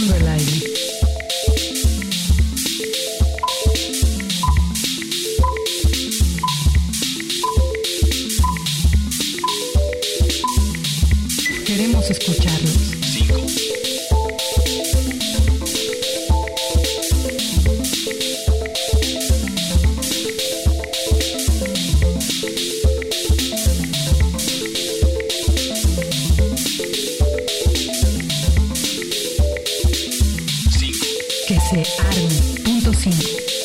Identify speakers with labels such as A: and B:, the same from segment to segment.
A: Tomando el aire. Queremos escucharlos.
B: 5.
A: Que se arme. Punto 5.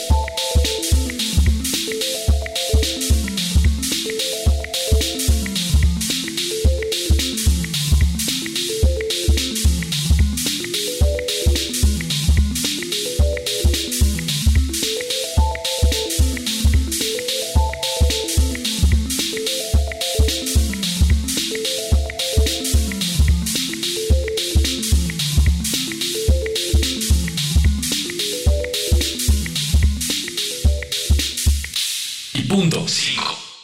B: Punto 5.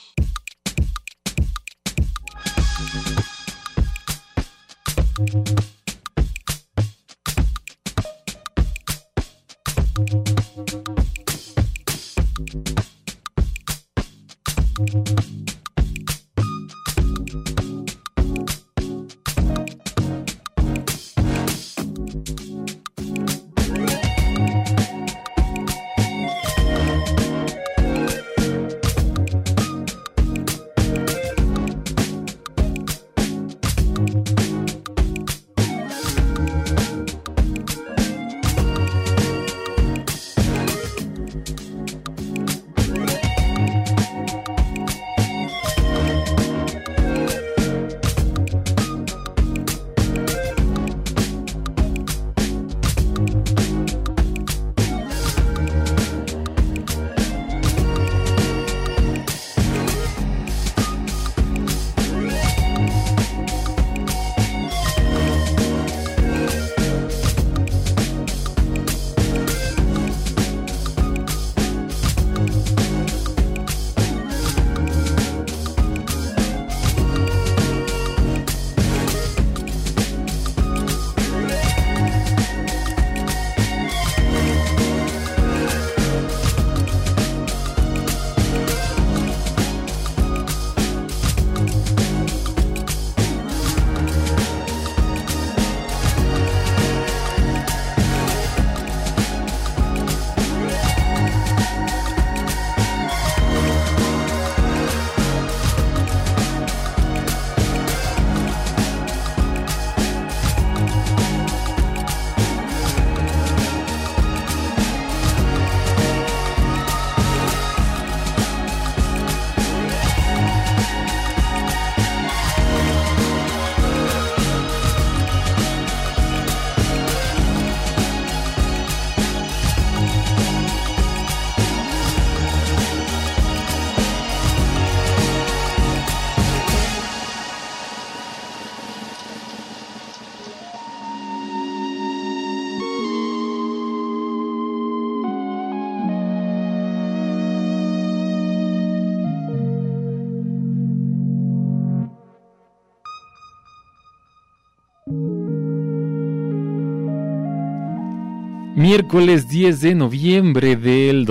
C: Miércoles 10 de noviembre del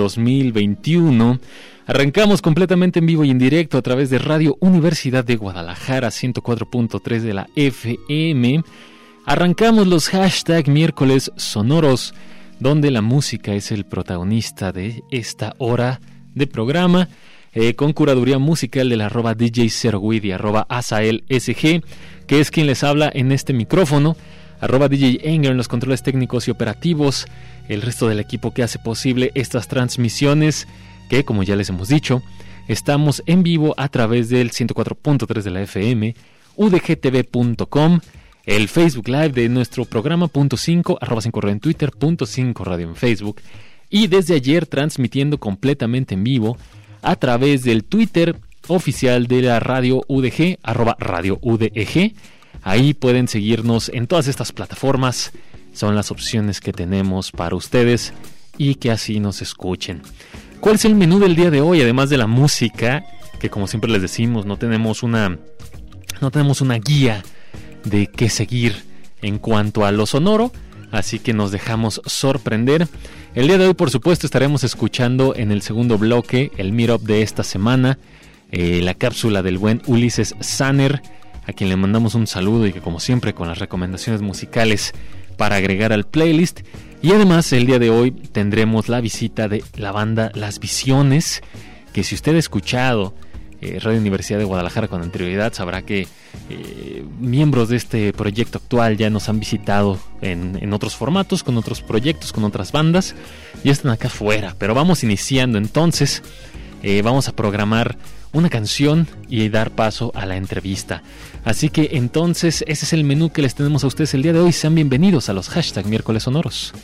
C: 2021. Arrancamos completamente en vivo y en directo a través de Radio Universidad de Guadalajara 104.3 de la FM. Arrancamos los hashtag miércoles sonoros, donde la música es el protagonista de esta hora de programa, con curaduría musical del @DJ0wid y @AsaelSG, que es quien les habla en este micrófono, @DJ Enger en los controles técnicos y operativos, el resto del equipo que hace posible estas transmisiones, que como ya les hemos dicho, estamos en vivo a través del 104.3 de la FM, udgtv.com, el Facebook Live de nuestro programa .5, @5 radio en Twitter, .5 radio en Facebook, y desde ayer transmitiendo completamente en vivo a través del Twitter oficial de la Radio UDG, @Radio UDG. Ahí pueden seguirnos en todas estas plataformas, son las opciones que tenemos para ustedes y que así nos escuchen. ¿Cuál es el menú del día de hoy? Además de la música, que como siempre les decimos, no tenemos una guía de qué seguir en cuanto a lo sonoro. así que nos dejamos sorprender. El día de hoy, por supuesto, estaremos escuchando en el segundo bloque el meetup de esta semana, la cápsula del buen Ulises Sanner, a quien le mandamos un saludo y que, como siempre, con las recomendaciones musicales para agregar al playlist. Y además, el día de hoy tendremos la visita de la banda Las Visiones, que si usted ha escuchado Radio Universidad de Guadalajara con anterioridad, sabrá que miembros de este proyecto actual ya nos han visitado en otros formatos, con otros proyectos, con otras bandas, y están acá afuera. Pero vamos iniciando entonces, vamos a programar una canción y dar paso a la entrevista. Así que entonces ese es el menú que les tenemos a ustedes el día de hoy. Sean bienvenidos a los hashtag miércoles sonoros.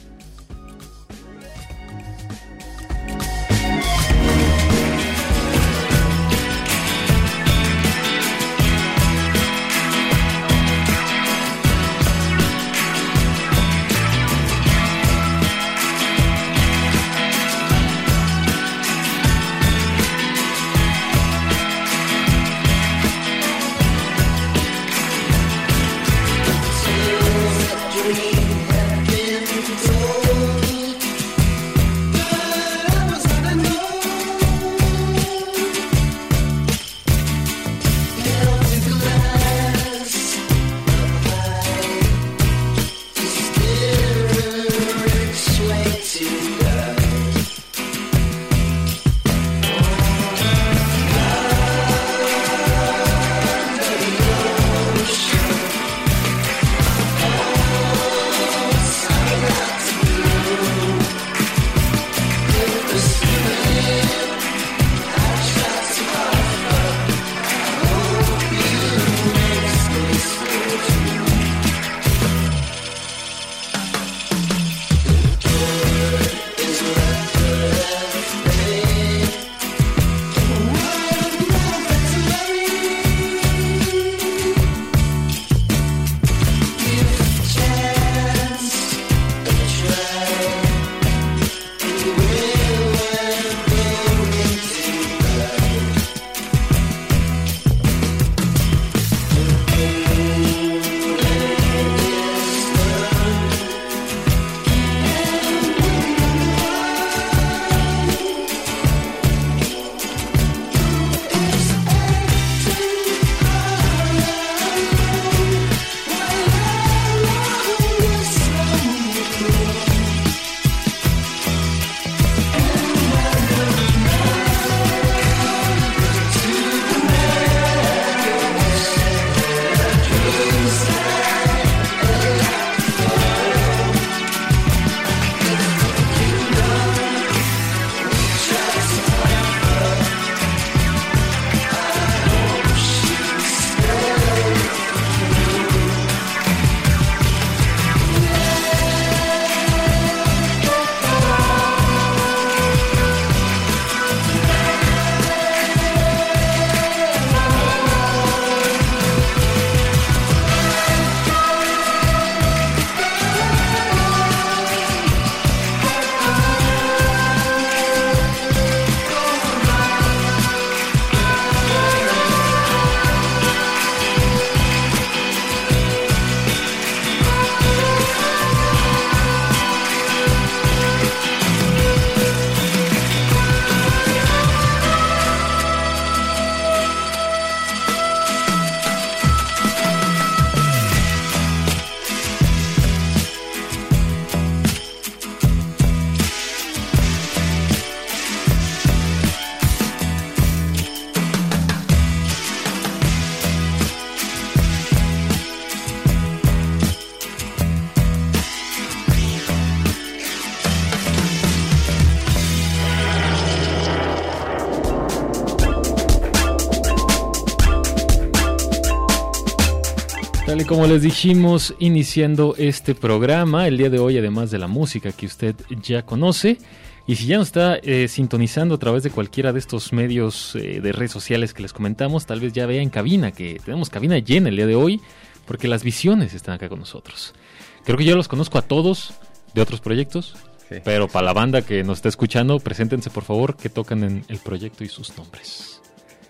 C: Tal y como les dijimos iniciando este programa, el día de hoy, además de la música que usted ya conoce, y si ya nos está sintonizando a través de cualquiera de estos medios de redes sociales que les comentamos, tal vez ya vea en cabina que tenemos cabina llena el día de hoy, porque Las Visiones están acá con nosotros. Creo que yo los conozco a todos de otros proyectos, sí. Pero para la banda que nos está escuchando, preséntense por favor, que tocan en el proyecto y sus nombres.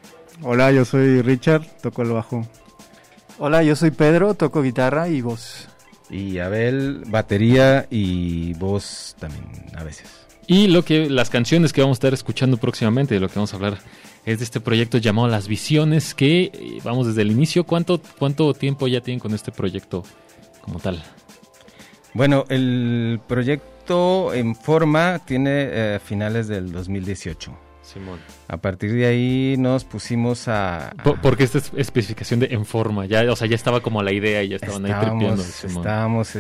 D: Hola, yo soy Richard, toco el bajo.
E: Hola, yo soy Pedro, toco guitarra y voz.
D: Y Abel, batería y voz también a veces.
C: Y las canciones que vamos a estar escuchando próximamente, de lo que vamos a hablar, es de este proyecto llamado Las Visiones, que vamos desde el inicio. ¿Cuánto tiempo ya tienen con este proyecto como tal?
D: Bueno, el proyecto en forma tiene finales del 2018.
C: Simón.
D: A partir de ahí nos pusimos a...
C: Porque esta especificación de en forma, ya estaba como la idea y ya estaban ahí tripeando.
D: Estábamos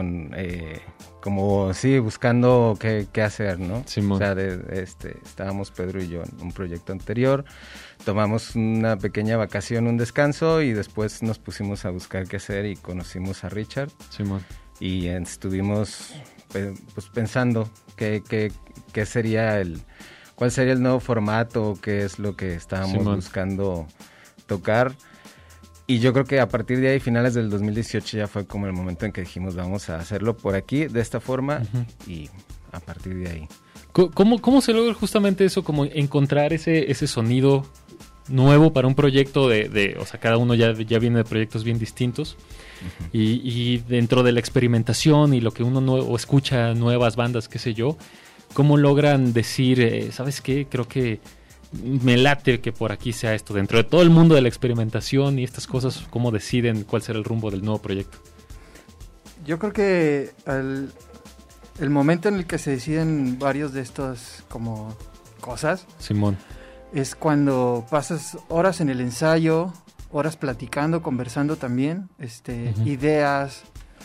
D: como sí, buscando qué hacer, ¿no?
C: Simón.
D: O sea, estábamos Pedro y yo en un proyecto anterior, tomamos una pequeña vacación, un descanso, y después nos pusimos a buscar qué hacer y conocimos a Richard.
C: Simón.
D: Y estuvimos pues pensando qué sería cuál sería el nuevo formato, qué es lo que estábamos buscando tocar. Y yo creo que a partir de ahí, finales del 2018, ya fue como el momento en que dijimos, vamos a hacerlo por aquí, de esta forma, y a partir de ahí.
C: ¿Cómo se logra justamente eso, como encontrar ese sonido nuevo para un proyecto o sea, cada uno ya viene de proyectos bien distintos? Uh-huh. Y dentro de la experimentación y lo que uno o escucha nuevas bandas, qué sé yo, ¿cómo logran decir, ¿sabes qué? Creo que me late que por aquí sea esto. Dentro de todo el mundo de la experimentación y estas cosas, ¿cómo deciden cuál será el rumbo del nuevo proyecto?
E: Yo creo que el momento en el que se deciden varios de estos como cosas,
C: Simón,
E: es cuando pasas horas en el ensayo, horas platicando, conversando también, uh-huh. Ideas.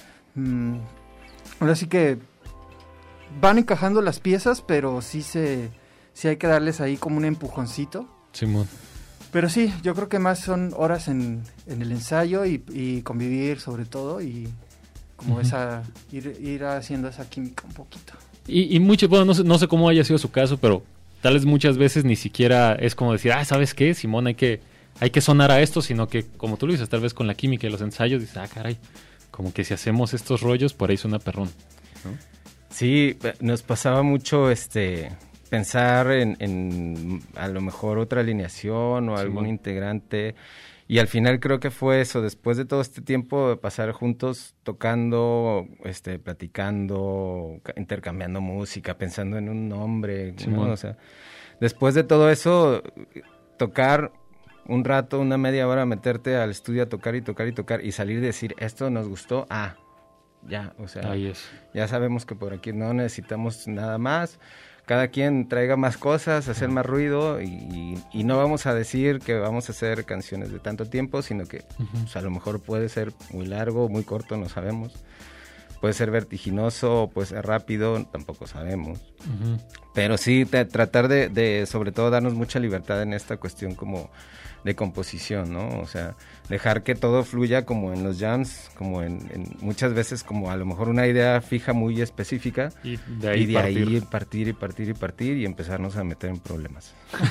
E: Ahora sí que van encajando las piezas, pero sí hay que darles ahí como un empujoncito.
C: Simón.
E: Pero sí, yo creo que más son horas en el ensayo y convivir sobre todo, y como uh-huh. ir haciendo esa química un poquito.
C: Y mucho, bueno, no sé cómo haya sido su caso, pero tal vez muchas veces ni siquiera es como decir, ¿sabes qué, Simón? Hay que sonar a esto, sino que, como tú lo dices, tal vez con la química y los ensayos, dices, caray, como que si hacemos estos rollos, por ahí suena perrón, ¿no?
D: Sí, nos pasaba mucho pensar en a lo mejor otra alineación o algún integrante, y al final creo que fue eso, después de todo este tiempo de pasar juntos tocando, platicando, intercambiando música, pensando en un nombre, ¿no? O sea, después de todo eso, tocar un rato, una media hora, meterte al estudio a tocar y salir y decir, esto nos gustó, ya, o sea, ya sabemos que por aquí no necesitamos nada más, cada quien traiga más cosas, hacer más ruido, y no vamos a decir que vamos a hacer canciones de tanto tiempo, sino que uh-huh. pues, a lo mejor puede ser muy largo, muy corto, no sabemos, puede ser vertiginoso, puede ser rápido, tampoco sabemos, uh-huh. Pero sí tratar de sobre todo darnos mucha libertad en esta cuestión como de composición, ¿no? O sea, dejar que todo fluya como en los jams, como en muchas veces como a lo mejor una idea fija muy específica, y de ahí partir y empezarnos a meter en problemas.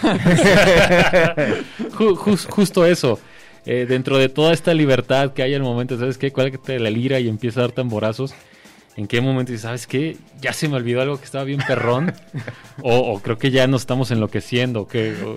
C: Justo eso. Dentro de toda esta libertad que hay al momento, ¿sabes qué? ¿Cuál es que te la lira y empieza a dar tamborazos? ¿En qué momento dices, sabes qué? Ya se me olvidó algo que estaba bien perrón, o creo que ya nos estamos enloqueciendo,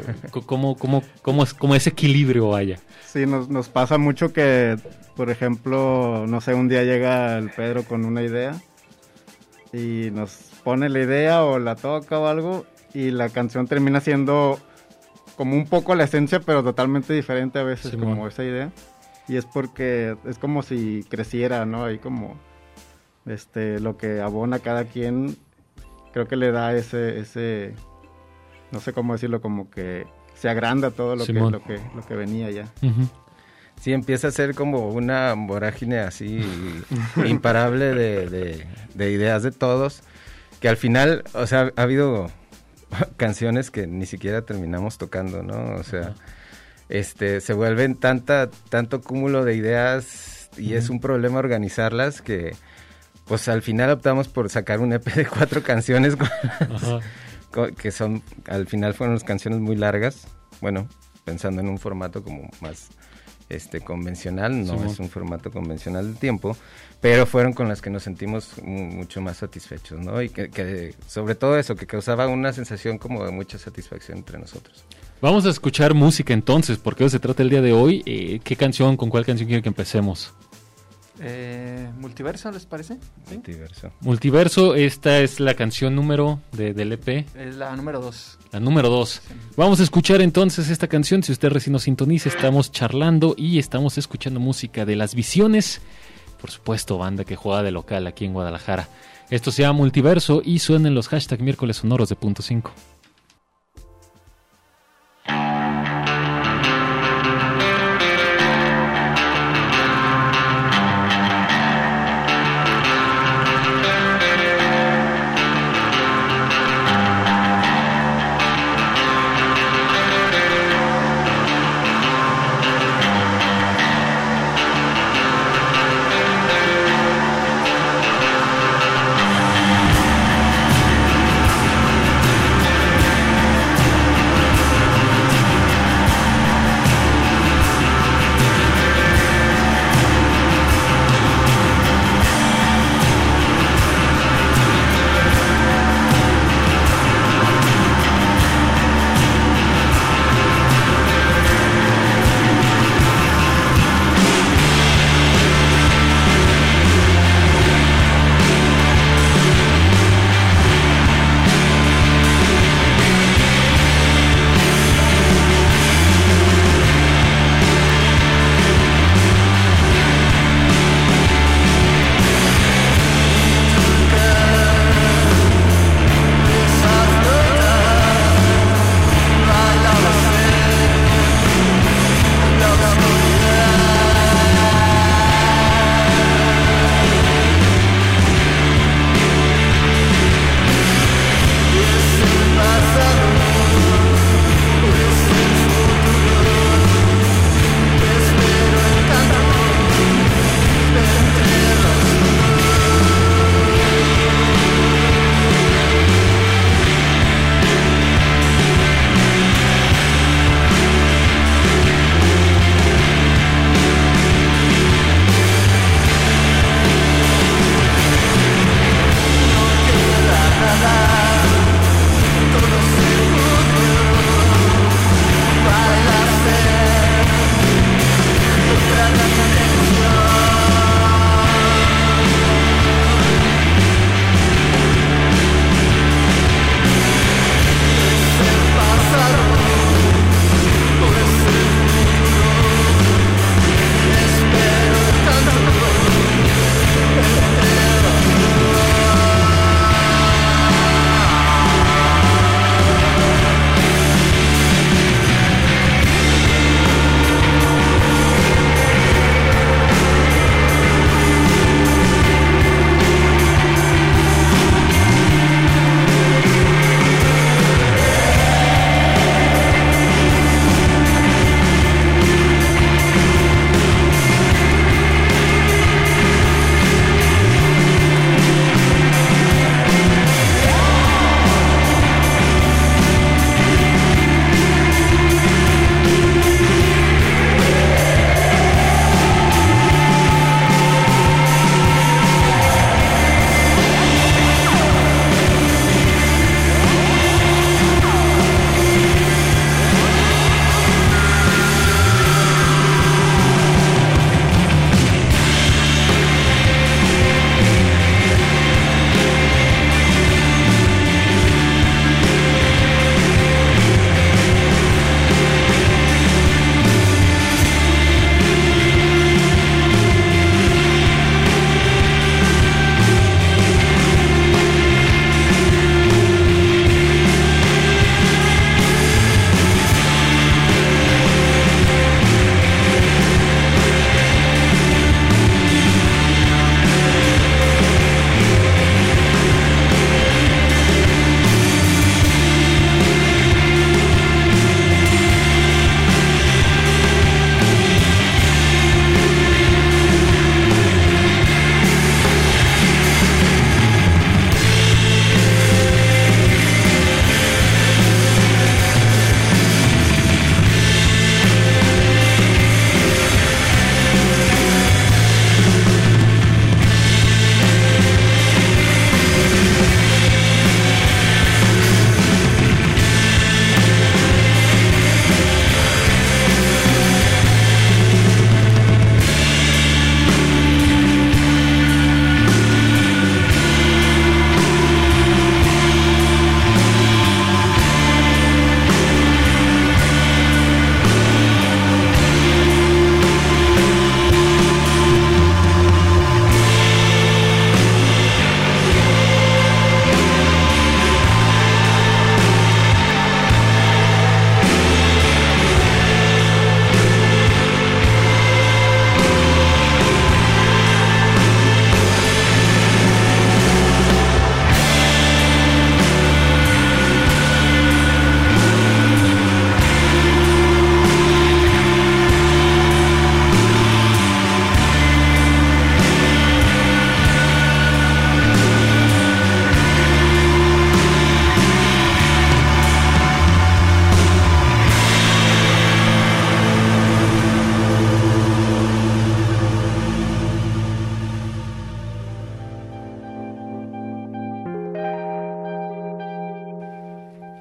C: ¿cómo ese equilibrio vaya?
F: Sí, nos pasa mucho que, por ejemplo, no sé, un día llega el Pedro con una idea y nos pone la idea o la toca o algo, y la canción termina siendo como un poco la esencia, pero totalmente diferente a veces, sí, como esa idea, y es porque es como si creciera, ¿no? Ahí como lo que abona cada quien, creo que le da ese no sé cómo decirlo, como que se agranda todo lo que venía ya.
C: Uh-huh.
D: Sí, empieza a ser como una vorágine así imparable de ideas de todos, que al final, o sea, ha habido canciones que ni siquiera terminamos tocando, ¿no? O sea, se vuelven tanto cúmulo de ideas y es un problema organizarlas que pues al final optamos por sacar un EP de 4 canciones que son, al final fueron unas canciones muy largas, bueno, pensando en un formato como más convencional, no es un formato convencional de tiempo, pero fueron con las que nos sentimos mucho más satisfechos, ¿no? Y que sobre todo eso, que causaba una sensación como de mucha satisfacción entre nosotros.
C: Vamos a escuchar música entonces, porque hoy se trata el día de hoy. ¿Con cuál canción quieren que empecemos?
E: Multiverso, ¿les parece? ¿Sí?
C: Multiverso, esta es la canción número del EP.
E: Es la número 2.
C: La número 2. Sí. Vamos a escuchar entonces esta canción. Si usted recién nos sintoniza, estamos charlando y estamos escuchando música de Las Visiones. Por supuesto, banda que juega de local aquí en Guadalajara. Esto se llama Multiverso y suena en los hashtag miércoles sonoros de Punto 5.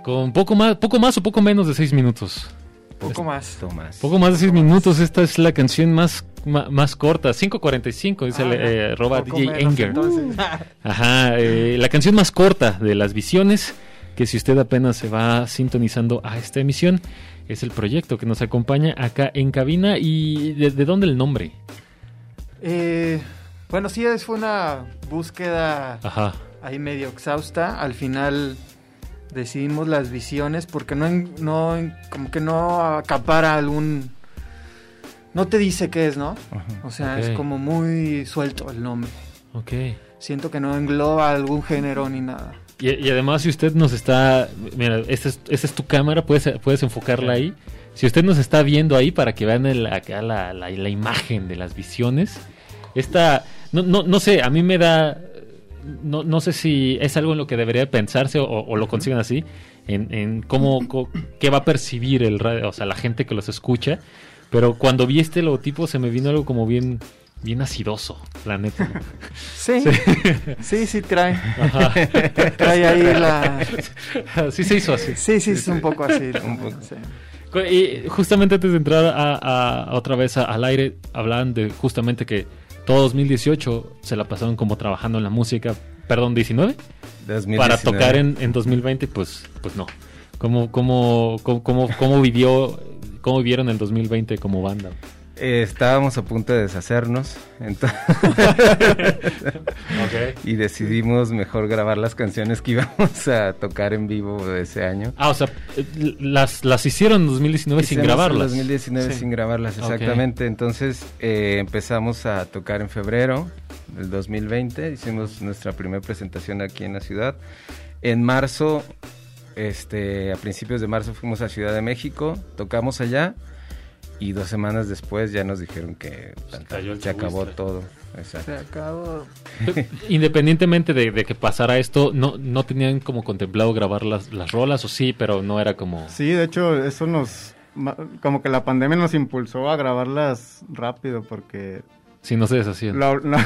C: con poco más o poco menos de 6 minutos.
E: Poco más.
C: Poco más de 6 minutos. Esta es la canción más corta, 5:45, dice arroba DJ Enger. Ajá, la canción más corta de Las Visiones, que si usted apenas se va sintonizando a esta emisión, es el proyecto que nos acompaña acá en cabina. ¿Y de dónde el nombre?
E: Bueno, sí, fue una búsqueda ahí medio exhausta. Al final decidimos Las Visiones porque como que no acapara algún... No te dice qué es, ¿no? O sea, es como muy suelto el nombre.
C: Ok.
E: Siento que no engloba algún género ni nada.
C: Y además, si usted nos está... Mira, esta es tu cámara, puedes enfocarla ahí. Si usted nos está viendo ahí para que vean acá la imagen de Las Visiones, esta... No sé, a mí me da... No sé si es algo en lo que debería pensarse o lo consiguen así, en qué va a percibir el radio, o sea, la gente que los escucha. Pero cuando vi este logotipo se me vino algo como bien acidoso, la neta. Sí, trae. Ajá. Trae ahí la... Sí se hizo así.
E: Sí, es un poco así. Sí.
C: Y justamente antes de entrar a otra vez al aire, hablaban de justamente que todo 2018 se la pasaron como trabajando en la música, perdón, 19, 2019. Para tocar en 2020, pues no. ¿Cómo vivieron el 2020 como banda?
D: Estábamos a punto de deshacernos, entonces y decidimos mejor grabar las canciones que íbamos a tocar en vivo de ese año.
C: O sea, las hicieron en 2019 sin grabarlas.
D: En 2019 sin grabarlas, exactamente. Entonces empezamos a tocar en febrero del 2020, hicimos nuestra primera presentación aquí en la ciudad. En marzo, a principios de marzo fuimos a Ciudad de México, tocamos allá. Y 2 semanas después ya nos dijeron que se acabó todo. Exacto.
E: Se acabó.
C: Independientemente de que pasara esto, ¿no tenían como contemplado grabar las rolas o sí, pero no era como...?
F: Sí, de hecho, eso como que la pandemia nos impulsó a grabarlas rápido porque...
C: Sí, no se deshacían.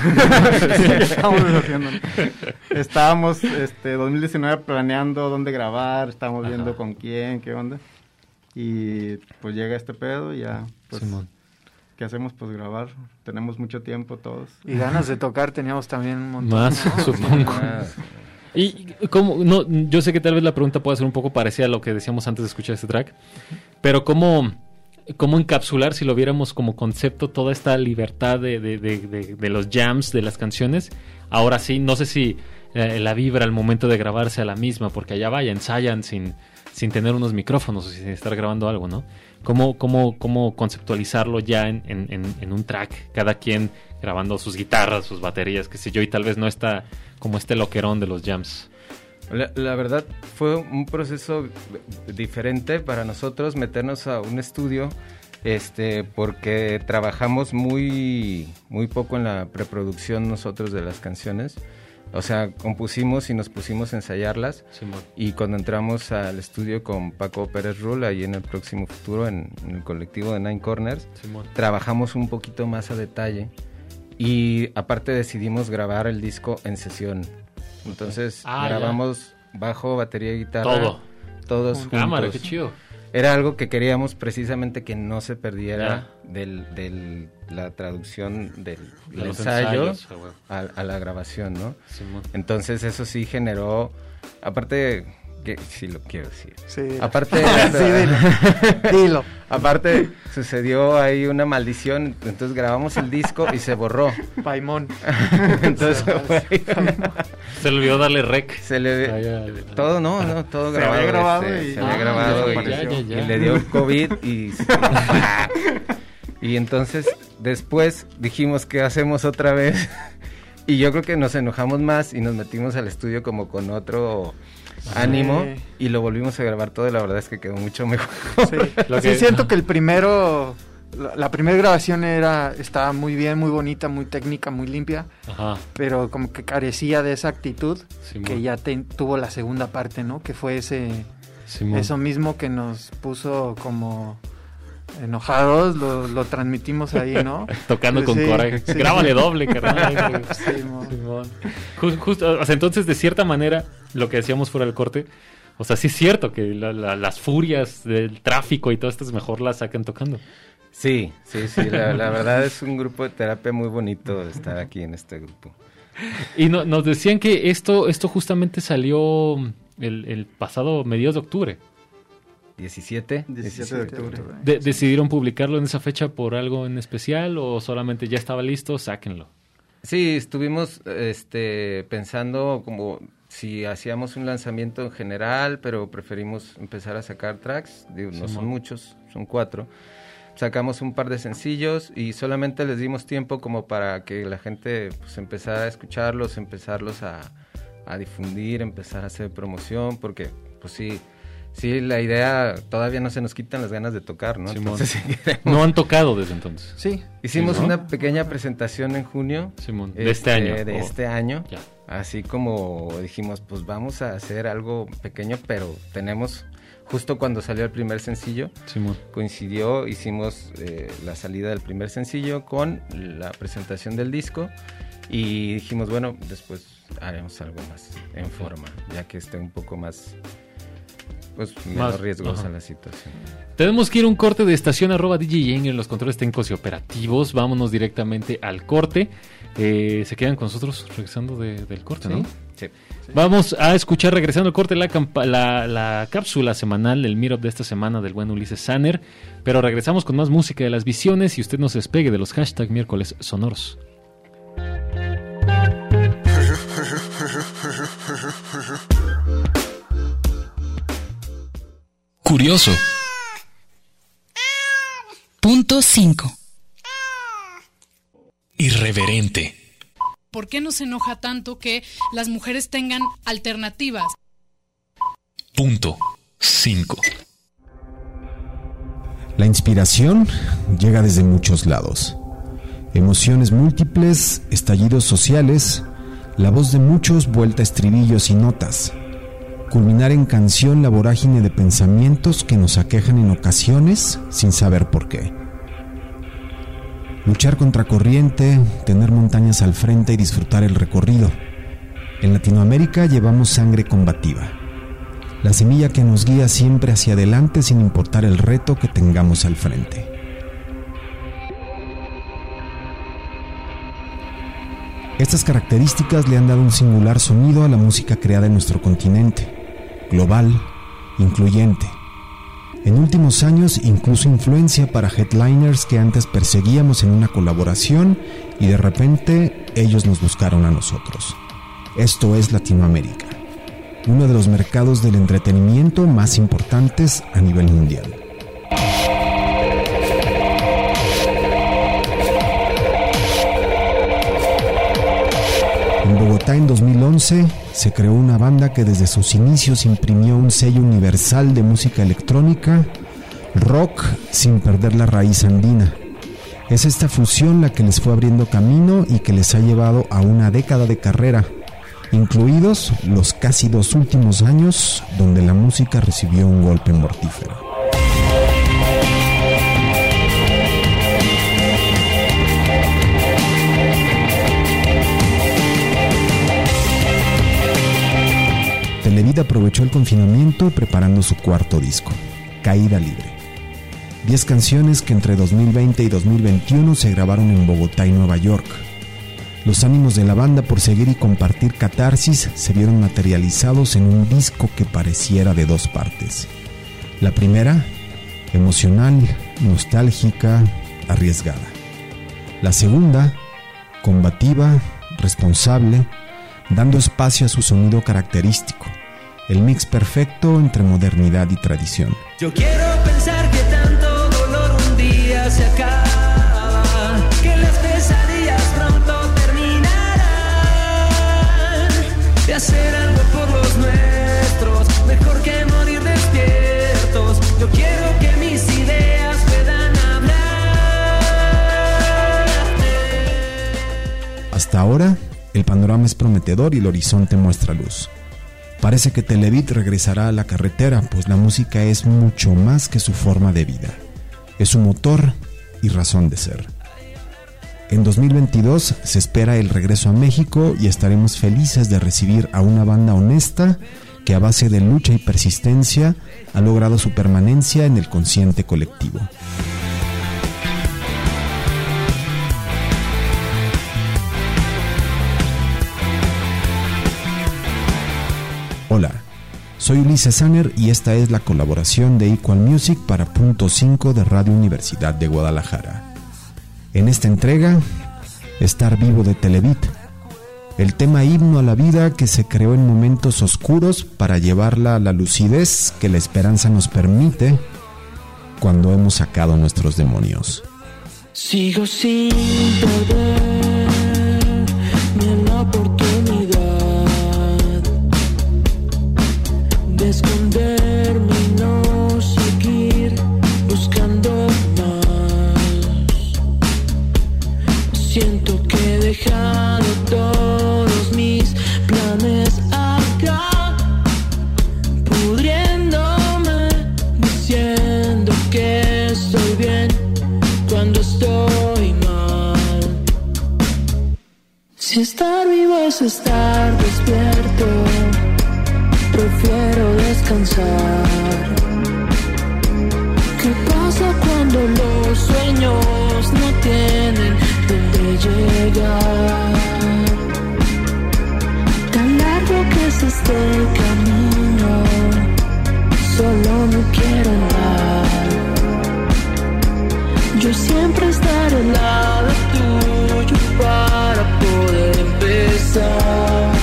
F: Estábamos 2019 planeando dónde grabar, estábamos viendo con quién, qué onda. Y pues llega este pedo y ya, pues, Simón. ¿Qué hacemos? Pues grabar. Tenemos mucho tiempo todos.
E: Y ganas de tocar teníamos también un montón.
C: Más, supongo. Y yo sé que tal vez la pregunta puede ser un poco parecida a lo que decíamos antes de escuchar este track, pero ¿cómo encapsular, si lo viéramos como concepto, toda esta libertad de los jams, de las canciones? Ahora sí, no sé si la vibra al momento de grabarse a la misma, porque allá ensayan sin tener unos micrófonos o sin estar grabando algo, ¿no? ¿Cómo conceptualizarlo ya en un track? Cada quien grabando sus guitarras, sus baterías, qué sé yo, y tal vez no está como este loquerón de los jams.
D: La verdad fue un proceso diferente para nosotros meternos a un estudio, porque trabajamos muy poco en la preproducción nosotros de las canciones. O sea, compusimos y nos pusimos a ensayarlas. Simón. Y cuando entramos al estudio con Paco Pérez Rul, ahí en el Próximo Futuro, en el colectivo de Nine Corners, Simón, trabajamos un poquito más a detalle. Y aparte decidimos grabar el disco en sesión. Entonces grabamos bajo, batería y guitarra. Todos juntos.
C: Cámara, qué chido.
D: Era algo que queríamos precisamente que no se perdiera de la traducción del ensayo a la grabación, ¿no? Simón. Entonces eso sí generó, aparte, que sí lo quiero decir. Sí. Aparte,
E: dilo.
D: Aparte sucedió ahí una maldición, entonces grabamos el disco y se borró.
E: Paimón.
D: Entonces
C: se le olvidó darle rec.
D: Todo todo grabado. Se había grabado y le dio COVID y entonces después dijimos que hacemos otra vez y yo creo que nos enojamos más y nos metimos al estudio como con otro ánimo y lo volvimos a grabar todo y la verdad es que quedó mucho mejor.
E: Sí, siento que la primera grabación estaba muy bien, muy bonita, muy técnica, muy limpia. Ajá. Pero como que carecía de esa actitud que ya tuvo la segunda parte, ¿no? Que fue eso mismo que nos puso como enojados, lo transmitimos ahí, ¿no?
C: Tocando con coraje. Sí. Grábale doble, carnal. Justo, o sea, entonces, de cierta manera, lo que decíamos fuera del corte, O sea, sí es cierto que las furias del tráfico y todo esto es mejor las saquen tocando.
D: Sí, la verdad es un grupo de terapia muy bonito estar aquí en este grupo.
C: Y nos decían que esto justamente salió el pasado mediados de octubre.
D: 17
F: de octubre.
C: ¿Decidieron publicarlo en esa fecha por algo en especial o solamente ya estaba listo, sáquenlo?
D: Sí, estuvimos pensando como si hacíamos un lanzamiento en general, pero preferimos empezar a sacar tracks. Digo, no son muchos, son 4. Sacamos un par de sencillos y solamente les dimos tiempo como para que la gente pues empezara a escucharlos, empezarlos a difundir, empezar a hacer promoción, porque pues sí, la idea, todavía no se nos quitan las ganas de tocar, ¿no?
C: Entonces, ¿no han tocado desde entonces?
D: Sí. Hicimos una pequeña presentación en junio.
C: Simón, de este año.
D: Este año.
C: Ya.
D: Así como dijimos, pues vamos a hacer algo pequeño, pero tenemos, justo cuando salió el primer sencillo,
C: Simón,
D: coincidió, hicimos la salida del primer sencillo con la presentación del disco y dijimos, bueno, después haremos algo más en forma, ya que esté un poco más... pues menos riesgosa la situación.
C: Tenemos que ir a un corte de estación @DJ en los controles técnicos y operativos. Vámonos directamente al corte. Se quedan con nosotros regresando del corte, ¿no?
D: Sí.
C: Vamos a escuchar, regresando al corte, la cápsula semanal del Meetup de esta semana del buen Ulises Sanner. Pero regresamos con más música de las visiones y usted no se despegue de los hashtag miércoles sonoros.
B: Curioso.
A: Punto 5.
B: Irreverente.
G: ¿Por qué nos enoja tanto que las mujeres tengan alternativas?
B: Punto 5.
H: La inspiración llega desde muchos lados. Emociones múltiples, estallidos sociales, la voz de muchos vuelta a estribillos y notas. Culminar en canción la vorágine de pensamientos que nos aquejan en ocasiones sin saber por qué. Luchar contra corriente, tener montañas al frente y disfrutar el recorrido. En Latinoamérica llevamos sangre combativa. La semilla que nos guía siempre hacia adelante sin importar el reto que tengamos al frente. Estas características le han dado un singular sonido a la música creada en nuestro continente. Global, incluyente. En últimos años incluso influencia para headliners que antes perseguíamos en una colaboración y de repente ellos nos buscaron a nosotros. Esto es Latinoamérica, uno de los mercados del entretenimiento más importantes a nivel mundial. En Bogotá en 2011 se creó una banda que desde sus inicios imprimió un sello universal de música electrónica, rock sin perder la raíz andina. Es esta fusión la que les fue abriendo camino y que les ha llevado a una década de carrera, incluidos los casi 2 últimos años donde la música recibió un golpe mortífero. Televida aprovechó el confinamiento preparando su cuarto disco, Caída Libre. 10 canciones que entre 2020 y 2021 se grabaron en Bogotá y Nueva York. Los ánimos de la banda por seguir y compartir catarsis se vieron materializados en un disco que pareciera de 2 partes. La primera, emocional, nostálgica, arriesgada. La segunda, combativa, responsable, dando espacio a su sonido característico, el mix perfecto entre modernidad y tradición.
I: Yo quiero pensar que tanto dolor un día se acaba, que las pesadillas pronto terminarán, de hacer algo por los nuestros, mejor que morir despiertos. Yo quiero que mis ideas puedan hablar.
H: Hasta ahora, el panorama es prometedor y el horizonte muestra luz. Parece que Televid regresará a la carretera, pues la música es mucho más que su forma de vida. Es su motor y razón de ser. En 2022 se espera el regreso a México y estaremos felices de recibir a una banda honesta que a base de lucha y persistencia ha logrado su permanencia en el consciente colectivo. Hola, soy Ulises Sanner y esta es la colaboración de Equal Music para Punto 5 de Radio Universidad de Guadalajara. En esta entrega, Estar Vivo de Televit, el tema himno a la vida que se creó en momentos oscuros para llevarla a la lucidez que la esperanza nos permite cuando hemos sacado nuestros demonios.
I: Sigo sin perder ni la oportunidad de esconderme y no seguir buscando más. Siento que he dejado todos mis planes acá, pudriéndome, diciendo que estoy bien cuando estoy mal. Si estar vivo es estar despierto, prefiero descansar. ¿Qué pasa cuando los sueños no tienen dónde llegar? Tan largo que es este camino, solo no quiero andar. Yo siempre estaré al lado tuyo para poder empezar.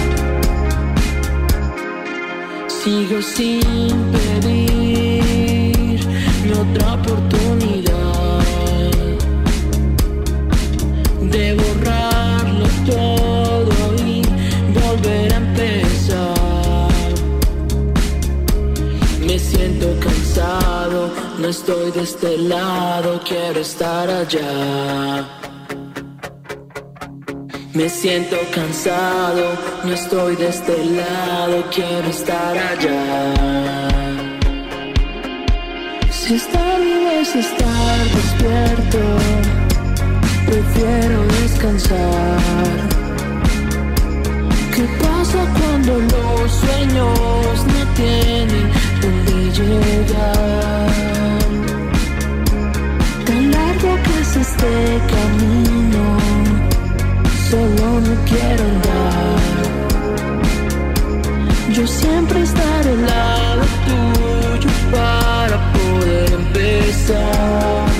I: Sigo sin pedir ni otra oportunidad de borrarlo todo y volver a empezar. Me siento cansado, no estoy de este lado, quiero estar allá. Me siento cansado, no estoy de este lado, quiero estar allá. Si estar vivo es estar despierto, prefiero descansar. ¿Qué pasa cuando los sueños no tienen dónde llegar? Tan largo que es este camino, solo no quiero andar. Yo siempre estaré al lado tuyo para poder empezar.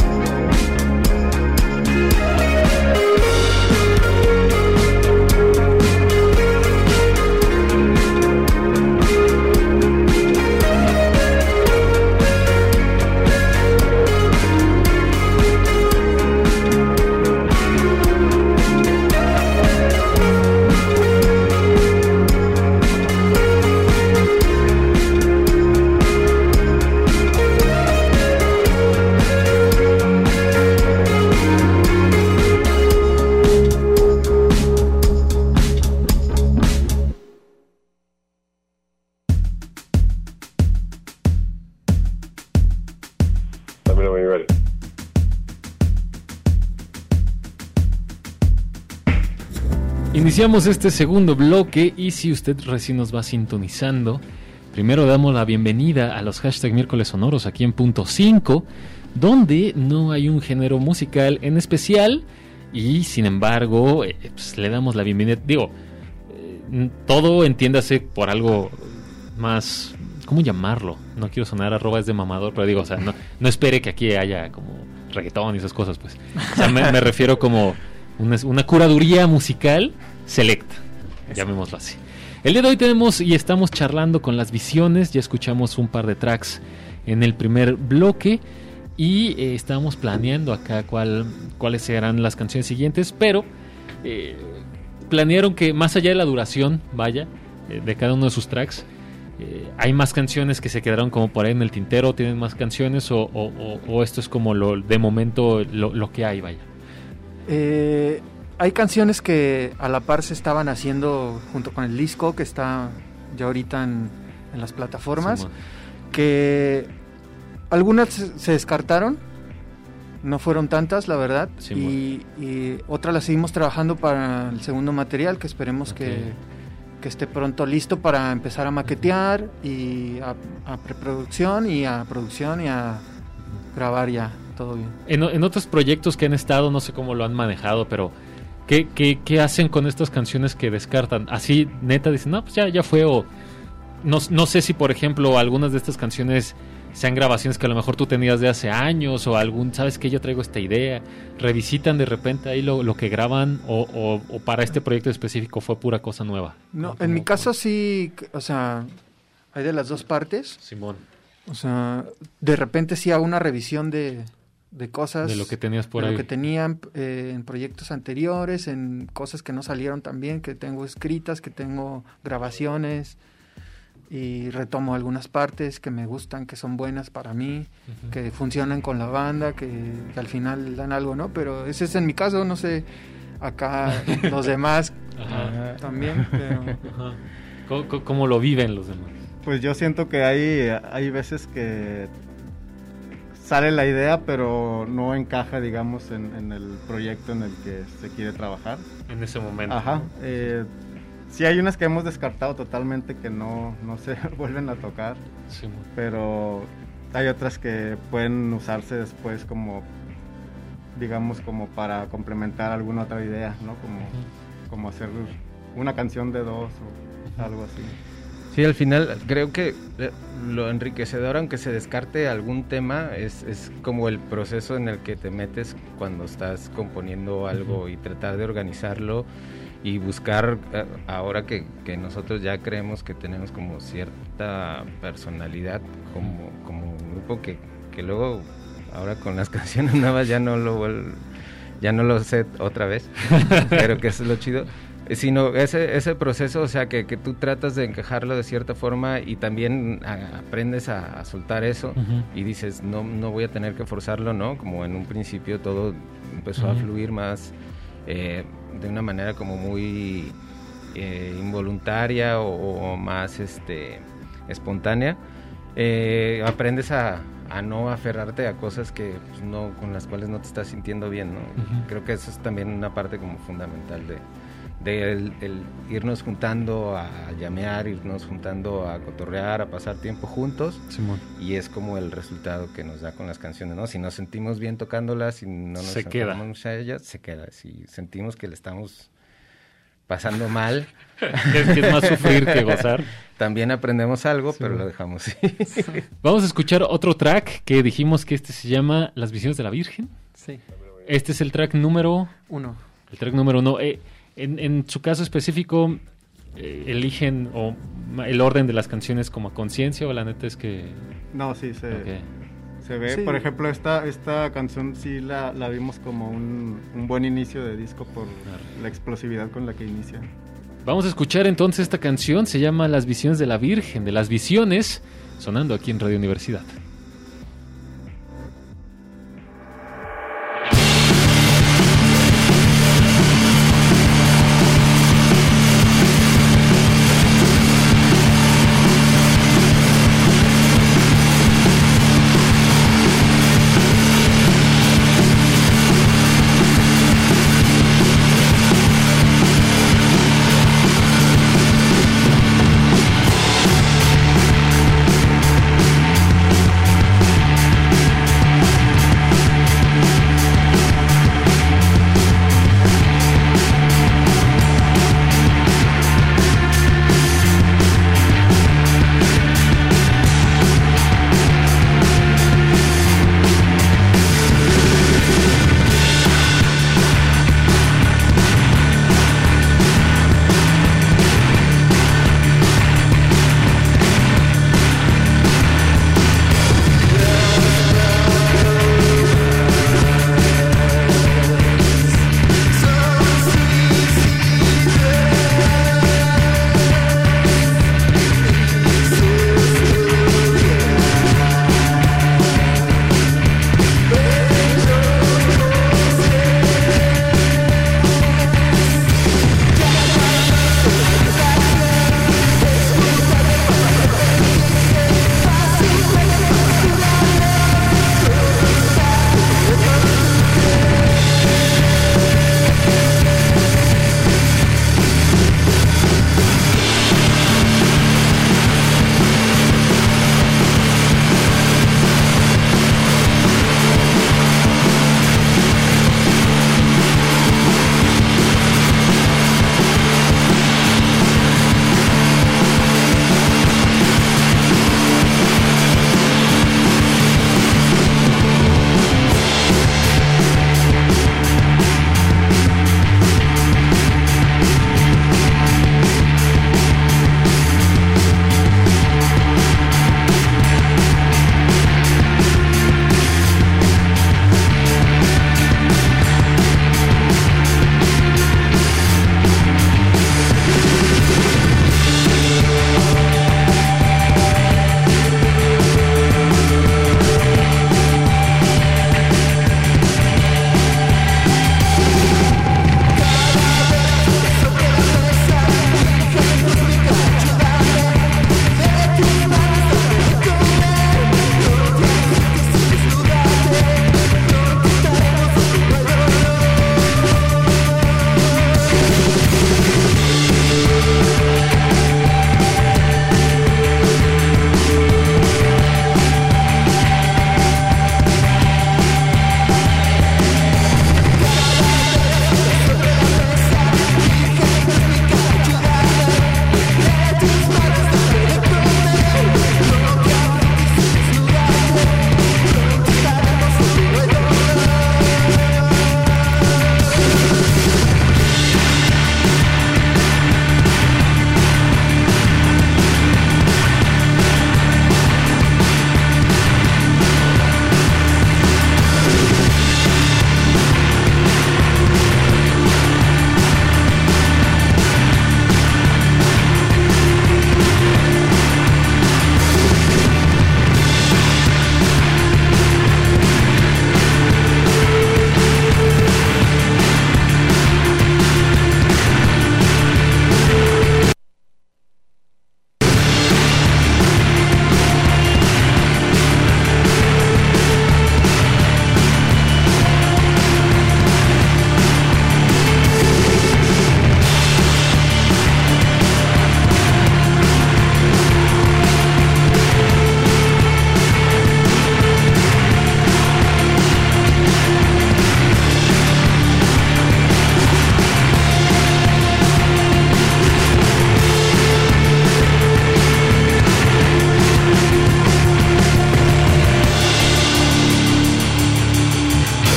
C: Iniciamos este segundo bloque y si usted recién nos va sintonizando, primero damos la bienvenida a los hashtag miércoles sonoros aquí en Punto 5, donde no hay un género musical en especial y sin embargo pues, le damos la bienvenida. Digo, todo entiéndase por algo más, ¿cómo llamarlo? No quiero sonar @ es de mamador, pero digo, o sea, no espere que aquí haya como reggaetón y esas cosas, pues. O sea, me refiero como una curaduría musical selecta, llamémoslo así. El día de hoy tenemos y estamos charlando con Las Visiones, ya escuchamos un par de tracks en el primer bloque y estábamos planeando acá cuáles serán las canciones siguientes, pero planearon que más allá de la duración, de cada uno de sus tracks, hay más canciones que se quedaron como por ahí en el tintero, tienen más canciones o esto es como de momento lo que hay, vaya.
E: Hay canciones que a la par se estaban haciendo junto con el disco que está ya ahorita en las plataformas, sí, que algunas se descartaron, no fueron tantas la verdad, sí, y otras las seguimos trabajando para el segundo material que esperemos que esté pronto listo para empezar a maquetear y a preproducción y a producción y a grabar ya, todo bien.
C: En otros proyectos que han estado, no sé cómo lo han manejado, pero ¿qué hacen con estas canciones que descartan? Así, neta, dicen, no, pues ya fue, o no sé si, por ejemplo, algunas de estas canciones sean grabaciones que a lo mejor tú tenías de hace años, o ¿sabes qué? Yo traigo esta idea, revisitan de repente ahí lo que graban, o para este proyecto específico fue pura cosa nueva.
E: No, en mi caso sí, o sea, hay de las dos partes.
C: Simón.
E: O sea, de repente sí hago una revisión de cosas.
C: De lo que tenías por
E: ahí. De
C: ahí.
E: lo que tenía en proyectos anteriores, en cosas que no salieron tan bien, que tengo escritas, que tengo grabaciones, y retomo algunas partes que me gustan, que son buenas para mí, que funcionan con la banda, que al final dan algo, ¿no? Pero ese es en mi caso, no sé, acá los demás también. Pero...
C: ¿Cómo lo viven los demás?
F: Pues yo siento que hay veces que sale la idea, pero no encaja, digamos, en el proyecto en el que se quiere trabajar.
C: En ese momento.
F: Ajá. Sí hay unas que hemos descartado totalmente que no se vuelven a tocar,
C: sí,
F: pero hay otras que pueden usarse después como, digamos, como para complementar alguna otra idea, ¿no? Como hacer una canción de dos o algo así.
D: Sí, al final creo que lo enriquecedor, aunque se descarte algún tema, es como el proceso en el que te metes cuando estás componiendo algo y tratar de organizarlo y buscar, ahora que nosotros ya creemos que tenemos como cierta personalidad como un grupo que luego ahora con las canciones nuevas ya no lo sé otra vez, pero que eso es lo chido. Sino ese proceso, o sea, que tú tratas de encajarlo de cierta forma y también aprendes a soltar eso y dices, no voy a tener que forzarlo, ¿no? Como en un principio todo empezó a fluir más de una manera como muy involuntaria o más espontánea. Aprendes a no aferrarte a cosas que pues, no, con las cuales no te estás sintiendo bien, ¿no? Creo que eso es también una parte como fundamental de el irnos juntando a llamear, irnos juntando a cotorrear, a pasar tiempo juntos.
C: Simón.
D: Y es como el resultado que nos da con las canciones, ¿no? Si nos sentimos bien tocándolas, si no nos enfocamos a ellas, se queda. Si sentimos que le estamos pasando mal,
C: que es más sufrir que gozar,
D: también aprendemos algo, sí, pero lo dejamos.
C: Vamos a escuchar otro track que dijimos que se llama Las Visiones de la Virgen.
E: Sí.
C: Este es el track número
E: 1.
C: El track número 1. En su caso específico, ¿eligen el orden de las canciones como a conciencia o la neta es que...?
F: No, sí, se ve. Sí. Por ejemplo, esta canción sí la vimos como un buen inicio de disco por la explosividad con la que inicia.
C: Vamos a escuchar entonces esta canción, se llama Las Visiones de la Virgen, de Las Visiones, sonando aquí en Radio Universidad.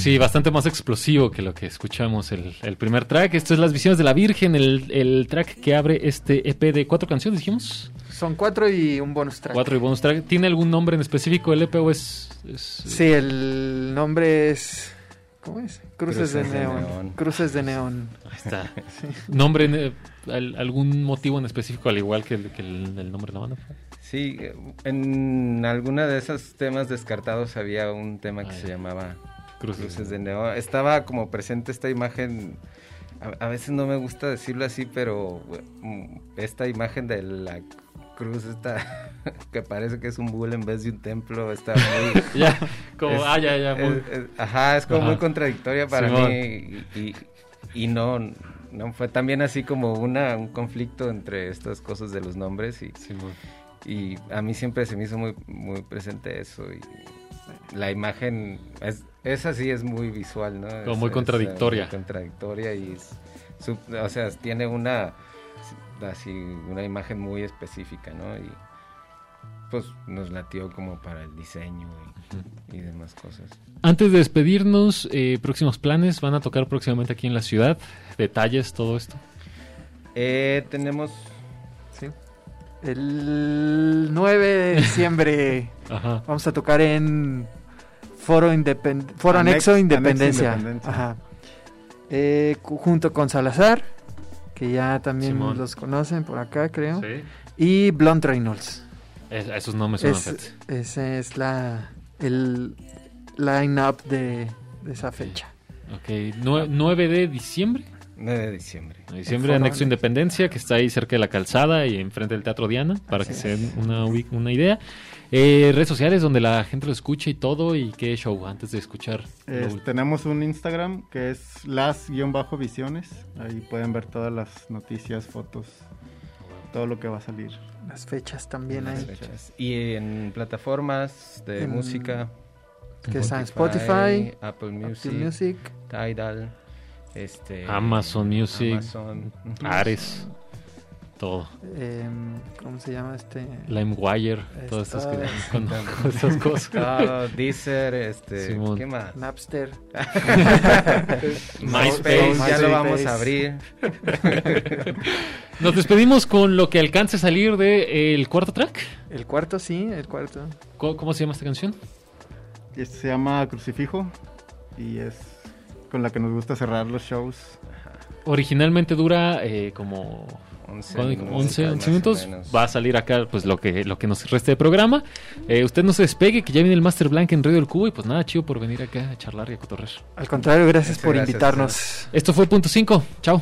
C: Sí, bastante más explosivo que lo que escuchamos el primer track. Esto es Las Visiones de la Virgen, el track que abre este EP de 4 canciones, dijimos.
E: Son 4 y un bonus track.
C: 4 y bonus track. ¿Tiene algún nombre en específico el EP o es...?
E: Sí, el nombre es... ¿Cómo es? Cruces de Neón. Cruces de Neón.
C: Ahí está. Sí. ¿Nombre, algún motivo en específico, al igual que el nombre de la banda?
D: Sí, en alguna de esos temas descartados había un tema que se llamaba Cruces de Neón. Estaba como presente esta imagen, a veces no me gusta decirlo así, pero esta imagen de la cruz está que parece que es un bull en vez de un templo, está muy
C: ya como
D: es como muy contradictoria para mí y no fue también así como un conflicto entre estas cosas de los nombres y a mí siempre se me hizo muy muy presente eso y la imagen esa sí es muy visual, ¿no?
C: Como muy contradictoria.
D: Muy contradictoria y o sea, tiene una imagen muy específica, ¿no? Y pues nos latió como para el diseño y demás cosas.
C: Antes de despedirnos, próximos planes, ¿van a tocar próximamente aquí en la ciudad? ¿Detalles, todo esto?
D: Tenemos...
E: Sí. El 9 de diciembre vamos a tocar en Foro Anexo Independencia. Ajá. Junto con Salazar, que ya también los conocen por acá, creo. Sí. Y Blunt Reynolds.
C: Esos nombres son
E: ese es el line-up de esa fecha.
C: Ok, 9 de diciembre.
D: 9 de diciembre.
C: Anexo Independencia, que está ahí cerca de la calzada y enfrente del Teatro Diana, para que se den una idea. Redes sociales donde la gente lo escuche y todo, y qué show antes de escuchar.
F: Tenemos un Instagram que es las-visiones, ahí pueden ver todas las noticias, fotos, todo lo que va a salir.
E: Las fechas también hay.
D: Y en plataformas de música.
E: Que están Spotify,
D: Apple Music, Tidal,
C: Amazon Music, Ares. Todo.
E: ¿Cómo se llama
C: LimeWire, todas estas cosas.
D: Deezer, ¿qué más?
E: Napster.
D: MySpace, ya lo vamos a abrir.
C: Nos despedimos con lo que alcance a salir del cuarto track.
E: El cuarto, sí, el cuarto.
C: ¿Cómo se llama esta canción?
F: Se llama Crucifijo y es con la que nos gusta cerrar los shows.
C: Originalmente dura como 11 minutos. Va a salir acá pues lo que nos reste de programa. Usted no se despegue, que ya viene el Master Blank en Radio El Cubo. Y pues nada, chido por venir acá a charlar y a cotorrer.
E: Al contrario, gracias por invitarnos.
C: Esto fue Punto 5. Chao.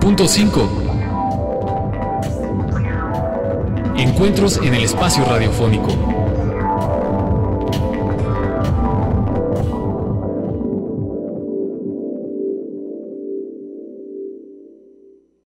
B: Punto 5. Encuentros en el espacio radiofónico.